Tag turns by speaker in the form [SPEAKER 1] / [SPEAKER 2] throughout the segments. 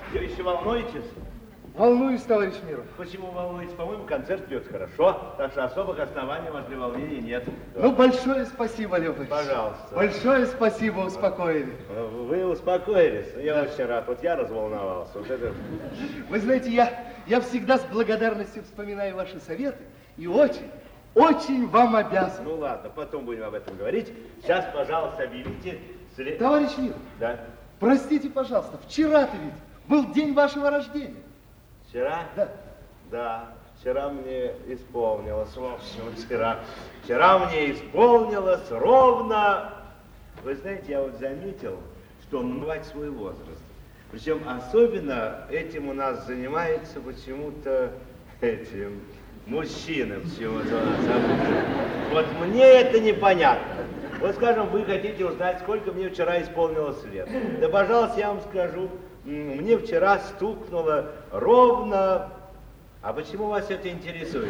[SPEAKER 1] Все еще волнуетесь?
[SPEAKER 2] Волнуюсь, товарищ Миров.
[SPEAKER 1] Почему волнуетесь? По-моему, концерт идет хорошо, так что особых оснований у вас для волнения нет.
[SPEAKER 2] Ну, большое спасибо, Лев Ильич.
[SPEAKER 1] Пожалуйста.
[SPEAKER 2] Большое спасибо, успокоили.
[SPEAKER 1] Вы успокоились? Я очень рад. Вот я разволновался. Вот это...
[SPEAKER 2] Вы знаете, я всегда с благодарностью вспоминаю ваши советы и очень вам обязан.
[SPEAKER 1] Ну ладно, потом будем об этом говорить. Сейчас, пожалуйста, объявите...
[SPEAKER 2] Товарищ Миров,
[SPEAKER 1] да?
[SPEAKER 2] Простите, пожалуйста, вчера-то ведь был день вашего рождения.
[SPEAKER 1] Вчера?
[SPEAKER 2] Да.
[SPEAKER 1] Да, вчера мне исполнилось, в общем, вчера мне исполнилось ровно... Вы знаете, я вот заметил, что он называет свой возраст. Причем особенно этим у нас занимается почему-то этим мужчинам почему-то у нас. Вот мне это непонятно. Вот, скажем, вы хотите узнать, сколько мне вчера исполнилось лет. Да, пожалуйста, я вам скажу, мне вчера стукнуло ровно... А почему вас это интересует?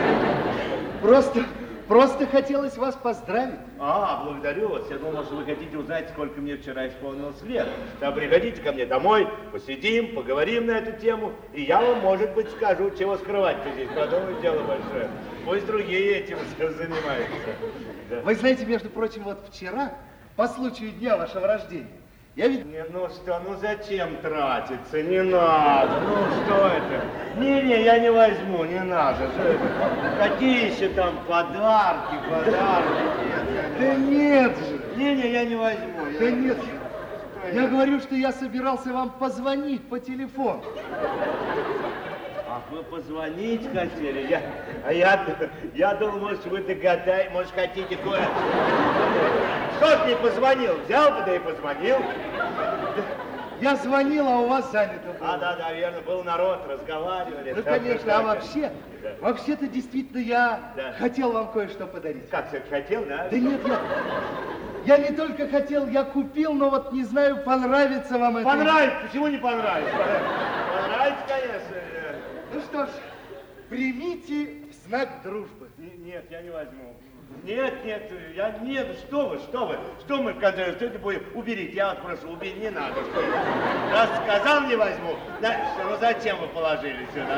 [SPEAKER 2] Просто хотелось вас поздравить.
[SPEAKER 1] Благодарю вас. Я думал, что вы хотите узнать, сколько мне вчера исполнилось лет. Да, приходите ко мне домой, посидим, поговорим на эту тему, и я вам, может быть, скажу, чего скрывать-то здесь. Подумайте, дело большое. Пусть другие этим занимаются. Да.
[SPEAKER 2] Вы знаете, между прочим, вот вчера, по случаю дня вашего рождения, я ведь...
[SPEAKER 1] Ну что, ну зачем тратиться? Не надо. Ну что это? Не, я не возьму, не надо. Что это? Какие еще там подарки?
[SPEAKER 2] Да нет же.
[SPEAKER 1] Не, я не возьму.
[SPEAKER 2] Да нет. Я говорю, что я собирался вам позвонить по телефону.
[SPEAKER 1] Ах, вы позвонить хотели? Я думал, может, вы догадаетесь, может, хотите кое... Что ты не позвонил? Взял бы, да и позвонил.
[SPEAKER 2] Я звонил, а у вас занято было.
[SPEAKER 1] Да, верно, был народ, разговаривали.
[SPEAKER 2] Ну, конечно, а вообще-то действительно я хотел вам кое-что подарить.
[SPEAKER 1] Как, хотел, да?
[SPEAKER 2] Да нет, я не только хотел, я купил, но вот не знаю, понравится вам это.
[SPEAKER 1] Понравится? Почему не понравится? Понравится, конечно.
[SPEAKER 2] Ну что ж, примите в знак дружбы.
[SPEAKER 1] Нет, я не возьму. Нет, что мы в конце, что это будем? Уберите, я вас прошу, уберите, не надо. Раз сказал, не возьму, ну зачем вы положили сюда?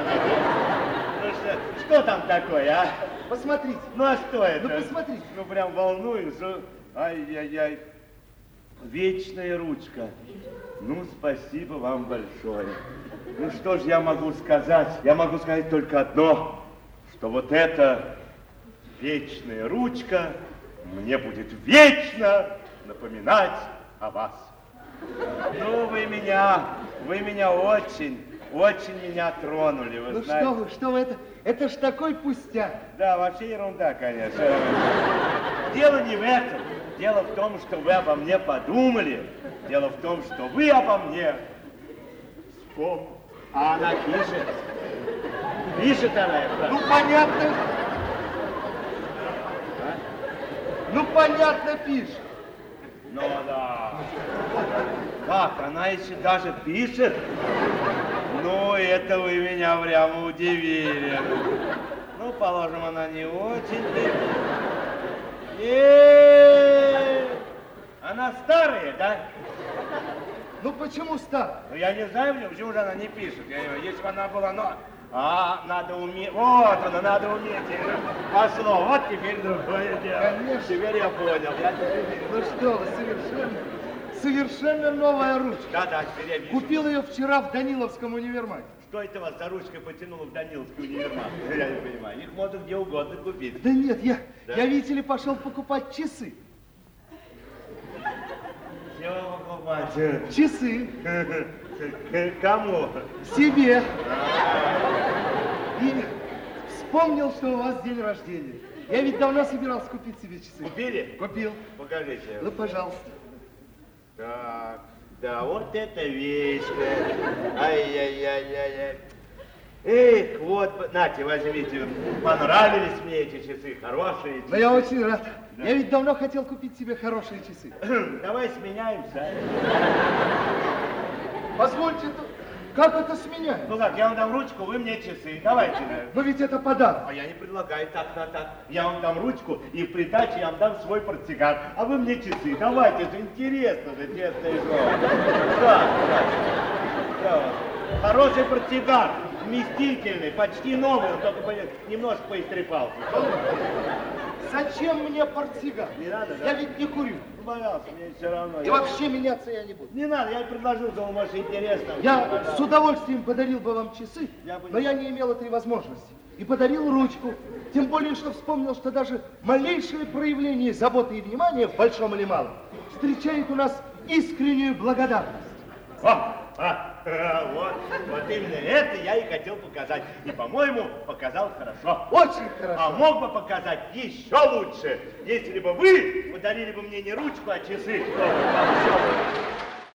[SPEAKER 1] Что там такое, а?
[SPEAKER 2] Посмотрите.
[SPEAKER 1] Ну а что это?
[SPEAKER 2] Ну посмотрите.
[SPEAKER 1] Ну прям волнуюсь. Ай-яй-яй. Вечная ручка. Ну, спасибо вам большое. Ну что ж я могу сказать? Я могу сказать только одно, что вот эта вечная ручка мне будет вечно напоминать о вас. Ну, вы меня очень меня тронули, вы
[SPEAKER 2] ну,
[SPEAKER 1] знаете.
[SPEAKER 2] Ну что вы, это ж такой пустяк.
[SPEAKER 1] Да, вообще ерунда, конечно. Дело не в этом. Дело в том, что вы обо мне подумали. Дело в том, что вы обо мне вспомнили. А она пишет. Пишет она это.
[SPEAKER 2] Ну, понятно. Ну, понятно, пишет.
[SPEAKER 1] Ну, да. Как, она еще даже пишет? Ну, это вы меня прямо удивили. Ну, положим, она не очень. Она старая, да?
[SPEAKER 2] Ну, почему старая?
[SPEAKER 1] Ну, я не знаю, почему же она не пишет. Если бы она была, надо уметь. Вот она, надо уметь. Пошло. Вот теперь другое дело.
[SPEAKER 2] Конечно.
[SPEAKER 1] Теперь я понял.
[SPEAKER 2] Ну что вы, совершенно новая ручка.
[SPEAKER 1] Да, теперь я вижу.
[SPEAKER 2] Купил ее вчера в Даниловском универмаге.
[SPEAKER 1] Что это вас за ручкой потянуло в Даниловский универмаг? Я не понимаю. Их можно где угодно купить.
[SPEAKER 2] Да нет, я, видите ли, пошел покупать часы.
[SPEAKER 1] Чего покупать?
[SPEAKER 2] Часы.
[SPEAKER 1] Кому?
[SPEAKER 2] Себе. И вспомнил, что у вас день рождения. Я ведь давно собирался купить себе часы.
[SPEAKER 1] Купили?
[SPEAKER 2] Купил.
[SPEAKER 1] Покажите.
[SPEAKER 2] Ну, пожалуйста.
[SPEAKER 1] Так, да, вот это вещь. Ай-яй-яй-яй-яй. Эх, вот, нате, возьмите. Понравились мне эти часы, хорошие часы.
[SPEAKER 2] Да я очень рад. Да. Я ведь давно хотел купить себе хорошие часы.
[SPEAKER 1] Давай сменяемся.
[SPEAKER 2] Позвольте, как это сменяем?
[SPEAKER 1] Ну как, я вам дам ручку, вы мне часы. Давайте.
[SPEAKER 2] Но ведь это подарок.
[SPEAKER 1] А я не предлагаю так на так. Я вам дам ручку, и в придаче я вам дам свой портсигар. А вы мне часы. Давайте, это интересно, это честное слово. Да. Хороший портсигар, вместительный, почти новый, он только немножко поистрепался.
[SPEAKER 2] Зачем мне портсигар?
[SPEAKER 1] Не надо, да?
[SPEAKER 2] Я ведь не курю.
[SPEAKER 1] Боялся, мне все равно.
[SPEAKER 2] И вообще меняться я не буду.
[SPEAKER 1] Не надо, я предложил, думал, может, интересно.
[SPEAKER 2] Я с удовольствием подарил бы вам часы,
[SPEAKER 1] Я бы
[SPEAKER 2] но я не имел этой возможности. И подарил ручку. Тем более, что вспомнил, что даже малейшее проявление заботы и внимания, в большом или малом, встречает у нас искреннюю благодарность.
[SPEAKER 1] Вот именно это я и хотел показать. И, по-моему, показал хорошо.
[SPEAKER 2] Очень хорошо.
[SPEAKER 1] А мог бы показать еще лучше, если бы вы подарили бы мне не ручку, а часы.